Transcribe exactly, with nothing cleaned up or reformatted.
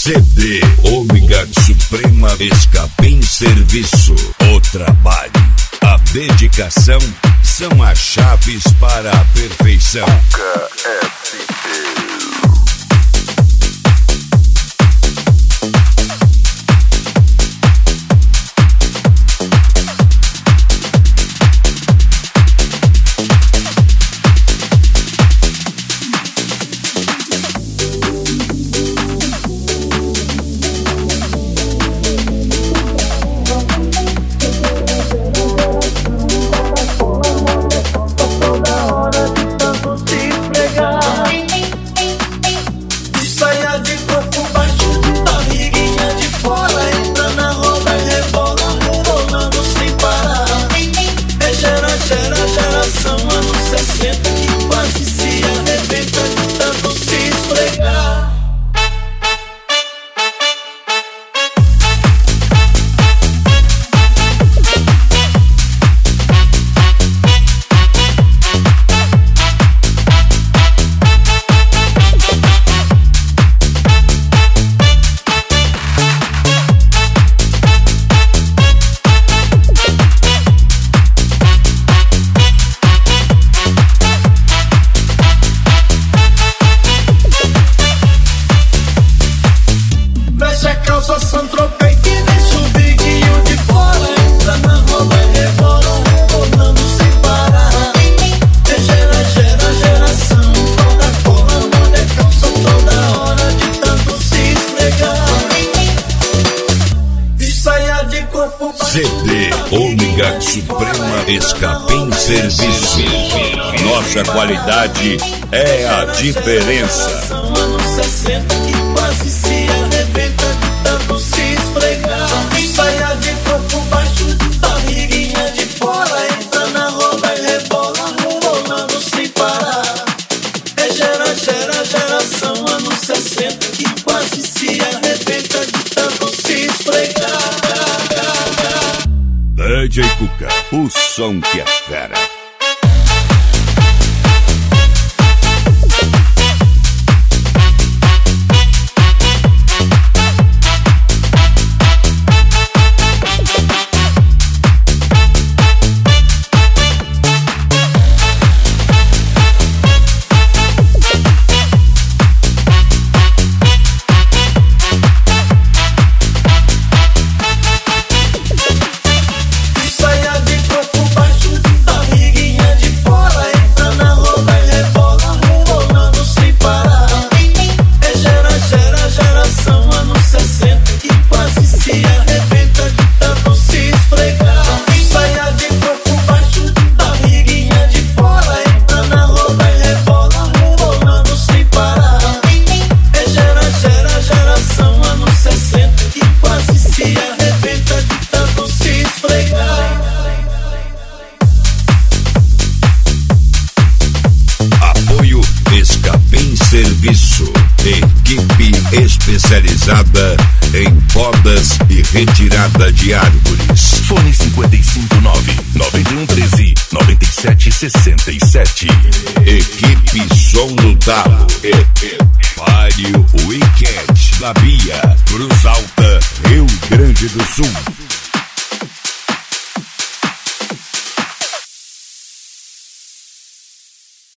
C D Ômega Suprema Escapim Serviço. O trabalho, a dedicação são as chaves para a perfeição. Cuca F T. C D Ômega Suprema Escapim Serviço. Nossa qualidade é a diferença. Saia de corpo baixo, barriguinha de fora, entra na roda e rebola, rolando sem parar. É gera, gera, geração anos sessenta que quase se arrebenta de tanto se esfregar. D J Cuca, o som que é fera. Serviço, equipe especializada em podas e retirada de árvores. Fone cinco cinco nove, nove um um três, nove sete seis sete. Equipe Som no Talo. Páreo Weekend, da Bia, Cruz Alta, Rio Grande do Sul.